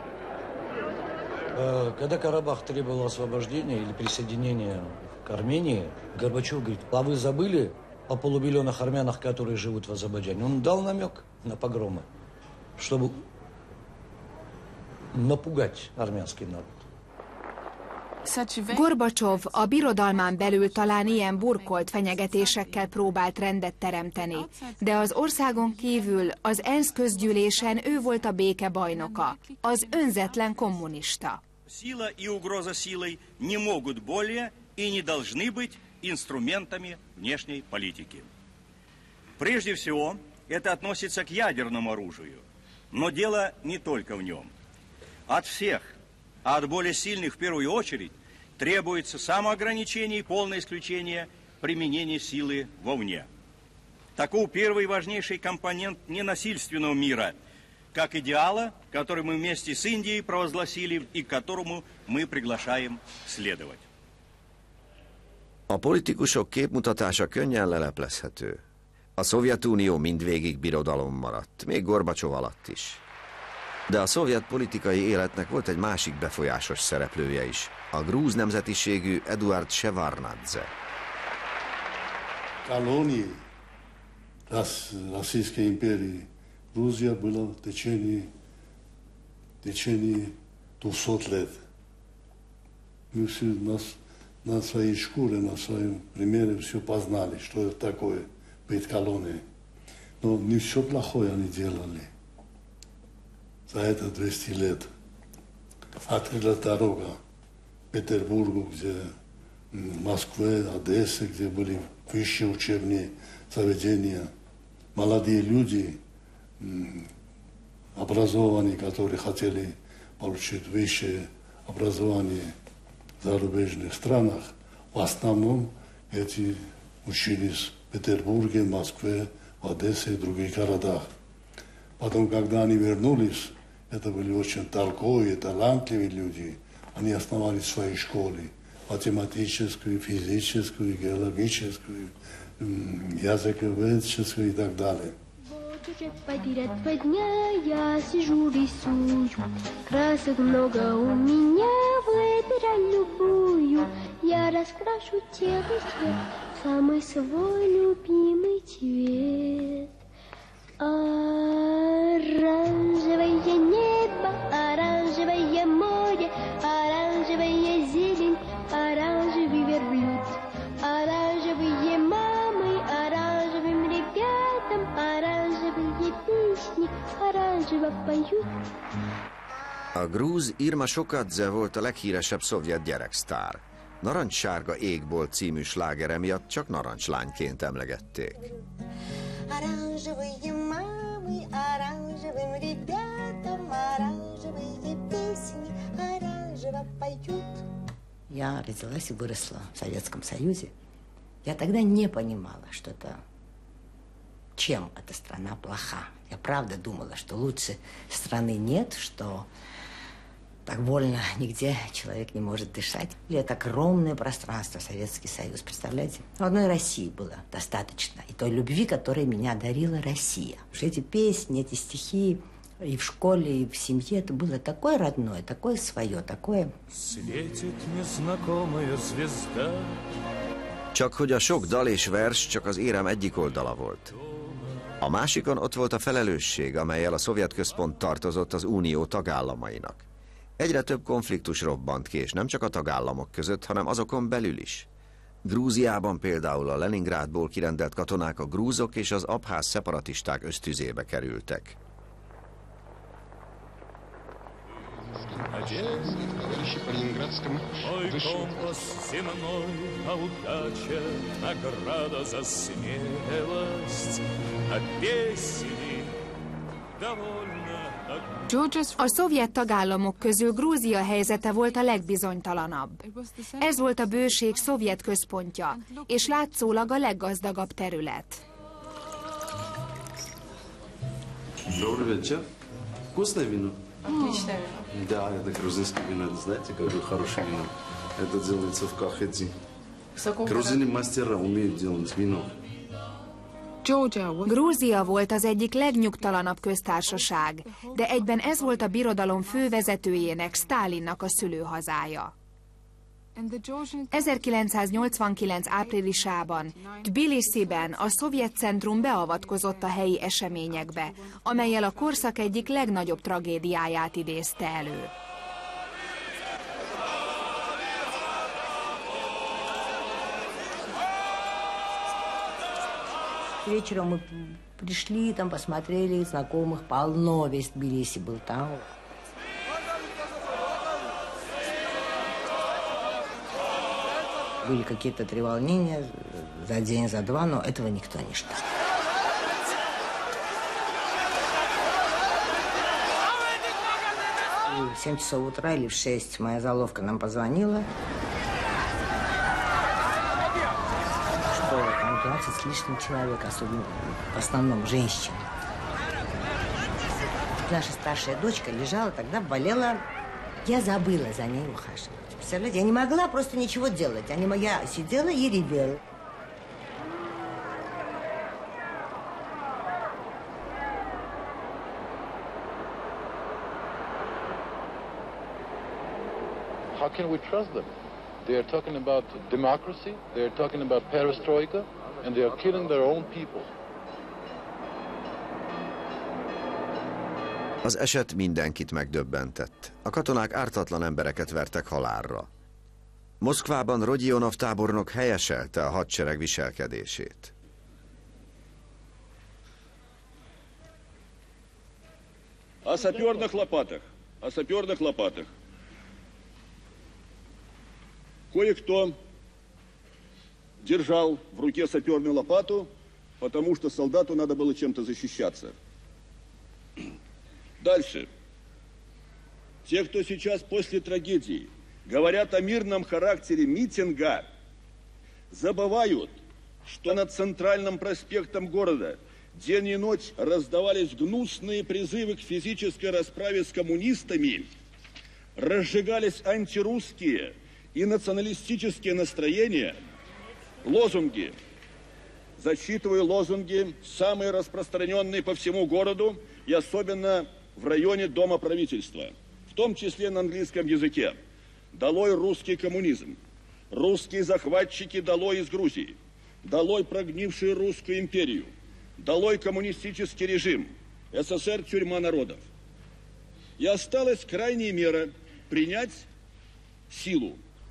Когда Карабах требовал освобождения или присоединения к Армении, Горбачев говорит, а вы забыли о полумиллионах армянах, которые живут в Азербайджане? Он dal намек на погромы, чтобы напугать армянский народ. Gorbacsov a birodalmán belül talán ilyen burkolt fenyegetésekkel próbált rendet teremteni, de az országon kívül az ENSZ közgyűlésen ő volt a béke bajnoka, az önzetlen kommunista. Сила и угроза силой не могут более и не должны быть инструментами внешней политики. Прежде всего, это относится к ядерному оружию, но дело не только в нем. От всех, а от более сильных в первую очередь, требуется самоограничение и полное исключение применения силы вовне. Таков первый и важнейший компонент ненасильственного мира, как идеала, который мы вместе с Индией провозгласили и к которому мы приглашаем следовать. A politikusok képmutatása könnyen leleplezhető. A Szovjetunió mindvégig birodalom maradt, még Gorbacsov alatt is. De a szovjet politikai életnek volt egy másik befolyásos szereplője is, a grúz nemzetiségű Eduard Shevardnadze. Колонии Российской империи Грузия была в течение, в течение двухсот лет. Мы все нас, на своей шкуре, на своем примере все познали, что это такое быть колонией. Но не все плохое они делали. За это двести лет. Открыла дорога в Петербургу, где в Москве, Одессе, где были высшие учебные заведения. Молодые люди, образованные, которые хотели получить высшее образование в зарубежных странах, в основном эти учились в Петербурге, Москве, в Одессе и других городах. Потом, когда они вернулись, это были очень толковые, талантливые люди. Они основали свои школы, математическую, физическую, геологическую, языковедческую и так далее. Вот уже подряд два дня я сижу, рисую. Красок много у меня, выбирай любую. Я раскрашу тело свет, самый свой любимый цвет. Оранжевое небо, оранжевое море, оранжевая зелень, оранжевый верблюд, оранжевые мамы, оранжевым ребятам, оранжевые песни, оранжево поют. A grúz Irma Sokadze volt a leghíresebb szovjet gyereksztár. Narancssárga égbolt című slágere miatt csak narancslányként emlegették. Оранжевые мамы, оранжевым ребятам, оранжевые песни, оранжево поют. Я родилась и выросла в Советском Союзе. Я тогда не понимала, что это, чем эта страна плоха. Я правда думала, что лучше страны нет, что так вольно нигде человек не может дышать. И это огромное пространство, Советский Союз, представляете? В одной России было достаточно. И той любви, которой меня дарила Россия. Потому что эти песни, эти стихи и в школе, и в семье, это было такое родное, такое свое, такое... Светит незнакомая звезда. Csak hogy a sok dal és vers csak az érem egyik oldala volt. A másikon ott volt a felelősség, amellyel a szovjet központ tartozott az unió tagállamainak. Egyre több konfliktus robbant ki, és nem csak a tagállamok között, hanem azokon belül is. Grúziában például a Leningrádból kirendelt katonák a grúzok és az abház szeparatisták ösztüzébe kerültek. училище по Ленинградскому высшему. Мой компас земной, а удача награда за смелость, а песни довольно. A szovjet tagállamok közül Grúzia helyzete volt a legbizonytalanabb. Ez volt a bőség szovjet központja, és látszólag a leggazdagabb terület. Добрый вечер. Вкусное вино? Отличное вино. Да, это грузинское вино. Знаете, какое хорошее вино? Это делается в Кахети. Грузины мастера умеют делать вино. Grúzia volt az egyik legnyugtalanabb köztársaság, de egyben ez volt a birodalom fővezetőjének, Sztálinnak a szülőhazája. ezerkilencszáznyolcvankilenc áprilisában Tbilisziben a szovjet centrum beavatkozott a helyi eseményekbe, amellyel a korszak egyik legnagyobb tragédiáját idézte elő. Вечером мы пришли, там посмотрели, знакомых полно, весь Тбилиси был там. Были какие-то треволнения за день, за два, но этого никто не ждал. В семь часов утра или в шесть моя заловка нам позвонила, что там двадцать с лишним человек, особенно в основном женщин. Наша старшая дочка лежала, тогда болела. Я забыла за ней ухаживать. Представляете, я не могла просто ничего делать. Я сидела и ревела. How can we trust them? They are talking about democracy, they are talking about perestroika, and they are killing their own people. Az eset mindenkit megdöbbentett. A katonák ártatlan embereket vertek halálra. Moszkvában Rodionov tábornok helyeselte a hadsereg viselkedését. О саперных лопатах. О саперных лопатах. Кое-кто держал в руке саперную лопату, потому что солдату надо было чем-то защищаться. Дальше. Те, кто сейчас после трагедии говорят о мирном характере митинга, забывают, что над центральным проспектом города день и ночь раздавались гнусные призывы к физической расправе с коммунистами, разжигались антирусские и националистические настроения, лозунги. Зачитываю лозунги, самые распространенные по всему городу и особенно в районе Дома правительства, в том числе на английском языке. Долой русский коммунизм, русские захватчики долой из Грузии, долой прогнившую русскую империю, долой коммунистический режим, СССР тюрьма народов. И осталась крайняя мера принять силу.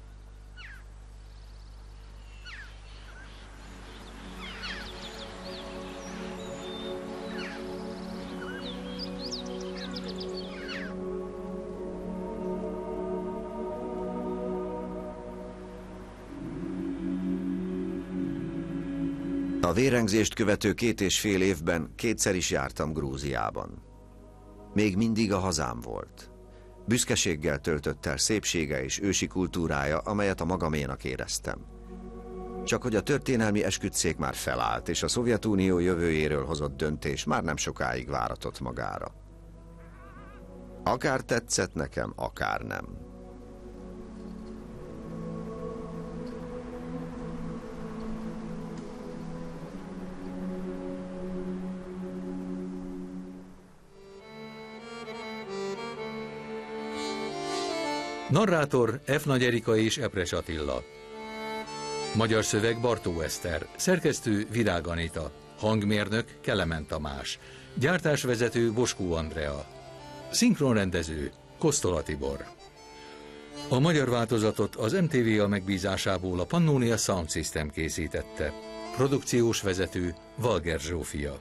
A vérengzést követő két és fél évben kétszer is jártam Grúziában. Még mindig a hazám volt. Büszkeséggel töltött el szépsége és ősi kultúrája, amelyet a magaménak éreztem. Csak hogy a történelmi esküdtszék már felállt, és a Szovjetunió jövőjéről hozott döntés már nem sokáig váratott magára. Akár tetszett nekem, akár nem. Narrátor F. Nagy Erika és Epres Attila. Magyar szöveg Bartó Eszter. Szerkesztő Virág Anita. Hangmérnök Kelemen Tamás. Gyártásvezető Boskó Andrea. Szinkronrendező Kosztola Tibor. A magyar változatot az em té vé á megbízásából a Pannonia Sound System készítette. Produkciós vezető Valger Zsófia.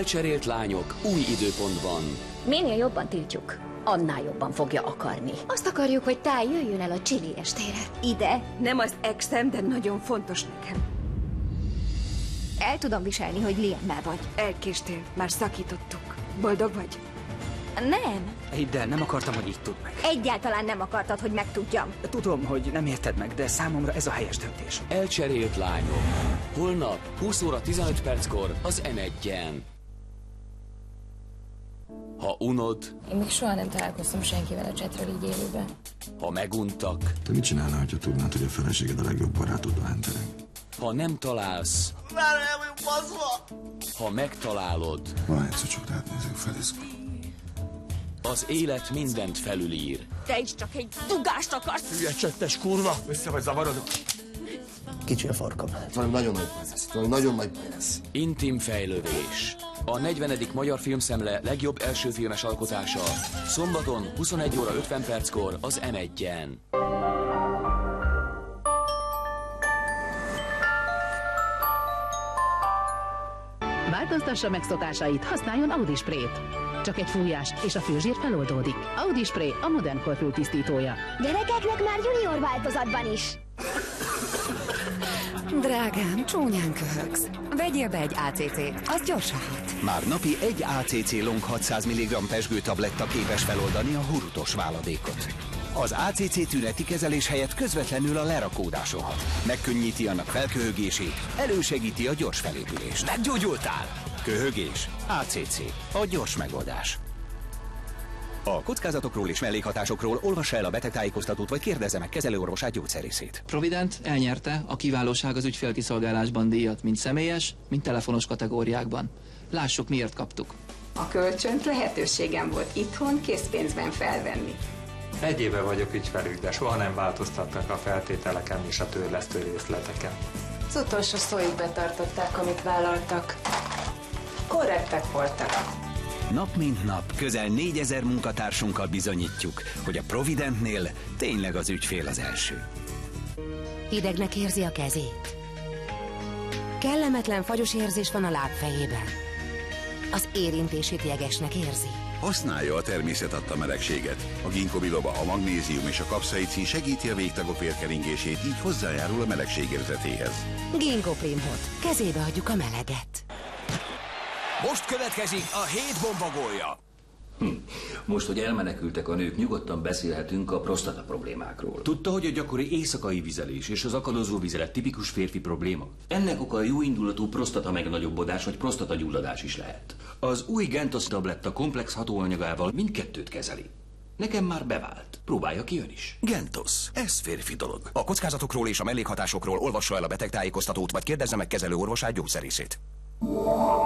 Elcserélt lányok új időpontban. Minél jobban tiltjuk, annál jobban fogja akarni. Azt akarjuk, hogy Táj jöjjön el a Chili estére. Ide, nem az exem, de nagyon fontos nekem. El tudom viselni, hogy Liammel vagy. Elkéstél, már szakítottuk. Boldog vagy? Nem. Hidd el, nem akartam, hogy így tudd meg. Egyáltalán nem akartad, hogy megtudjam. Tudom, hogy nem érted meg, de számomra ez a helyes döntés. Elcserélt lányok. Holnap húsz óra tizenöt perckor az em egyen. Ha unod... Én még soha nem találkoztam senkivel a chatről így élőben. Ha meguntak... Te mit csinálnál, ha tudnád, hogy a feleséged a legjobb barátod a Hunterek? Ha nem találsz... Már el vagyok baszva! Ha megtalálod... Van egyszer csak rád nézünk feliszkó. Az élet mindent felülír. Te is csak egy dugást akarsz! Hülye csettes kurva! Össze vagy zavarodva? Kicsi a farkam. Valami nagyon nagy baj lesz. Valami nagyon nagy baj lesz. Intim fejlődés. A negyvenedik Magyar Filmszemle legjobb első filmes alkotása. Szombaton huszonegy óra ötven perckor az em egyen. Változtassa meg szokásait, használjon Audi Spray-t. Csak egy fújás, és a főzsír feloldódik. Audi Spray a modern kor tisztítója. Gyerekeknek már junior változatban is. Drágám, csúnyán köhögsz. Vegyél be egy á cé cét, az gyorsan hat. Már napi egy á cé cé Long hatszáz milligramm pezsgő tabletta képes feloldani a hurutos váladékot. Az á cé cé tüneti kezelés helyett közvetlenül a lerakódáson hat. Megkönnyíti annak felköhögését, elősegíti a gyors felépülést. Meggyógyultál? Köhögés. á cé cé. A gyors megoldás. A kockázatokról és mellékhatásokról olvassa el a betegtájékoztatót, vagy kérdezze meg kezelőorvosát, gyógyszerészét. Provident elnyerte a kiválóság az ügyfélkiszolgálásban díjat, mind személyes, mind telefonos kategóriákban. Lássuk, miért kaptuk. A kölcsönt lehetőségem volt itthon készpénzben felvenni. Egy éve vagyok ügyfelük, de soha nem változtattak a feltételeken és a törlesztő részleteken. Az utolsó szóig betartották, amit vállaltak. Korrektek voltak. Nap mint nap közel négyezer munkatársunkkal bizonyítjuk, hogy a Providentnél tényleg az ügyfél az első. Hidegnek érzi a kezét. Kellemetlen fagyos érzés van a lábfejében. Az érintését jegesnek érzi. Használja a természet adta melegséget. A ginkgo biloba, a magnézium és a kapszaicin segíti a végtagok vérkeringését, így hozzájárul a melegségérzetéhez. Ginkgo Primhot. Kezébe adjuk a meleget. Most következik a hét bombagólja. Hm. Most, hogy elmenekültek a nők, nyugodtan beszélhetünk a prostata problémákról. Tudta, hogy a gyakori éjszakai vizelés és az akadozó vizelet tipikus férfi probléma? Ennek oka a jóindulatú prostata megnagyobbodás vagy prostata gyulladás is lehet. Az új Gentos tabletta komplex hatóanyagával mindkettőt kezeli. Nekem már bevált. Próbálja ki ön is. Gentos. Ez férfi dolog. A kockázatokról és a mellékhatásokról olvassa el a betegtájékoztatót, vagy kérdezze meg kezelő orvosát, gyógyszerészét.